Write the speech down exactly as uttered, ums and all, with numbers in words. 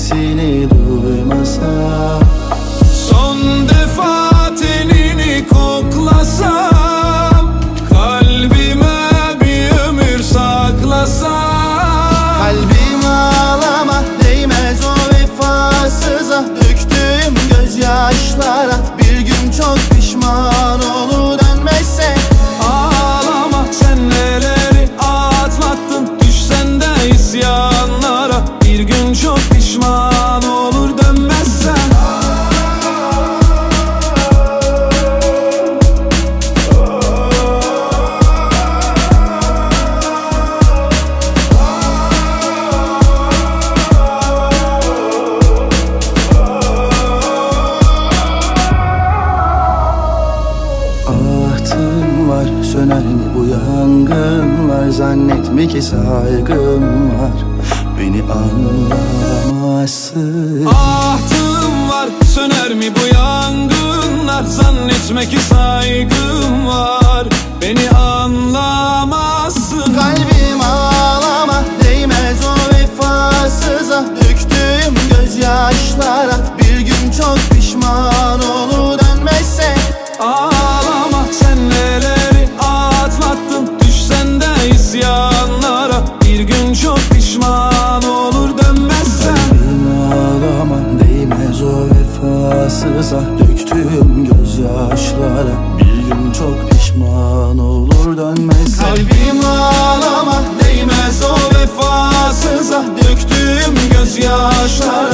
sesini duymasa, son defa tenini koklasam, kalbime bir ömür saklasam. kalbim ağlama, değmez o vefasıza, döktüğüm gözyaşlara bir gün çok pişman olur dönmezse. Ağlama, sen neleri atlattın, düşsen de isyanlara, bir gün çok pişman olur dönmezsen. Ahtım var, söner mi bu yangınlar? Zannetme ki saygım var, beni anlamazsın. Ahtım var, söner mi bu yangınlar? Zannetme ki saygım var, beni anlamazsın. Kalbim ağlama, değmez o vefasıza, döktüğüm gözyaşlara bir gün çok pişman olur dönmezse. Ağlama, sen neleri atlattın, düşsen de isyanlara, bir gün çok pişman olur dönmezsen. Kalbim ağlama, değmez o vefasıza, döktüğüm gözyaşlara bir gün çok pişman olur dönmezse. Kalbim ağlama, değmez o vefasıza, döktüğüm gözyaşlara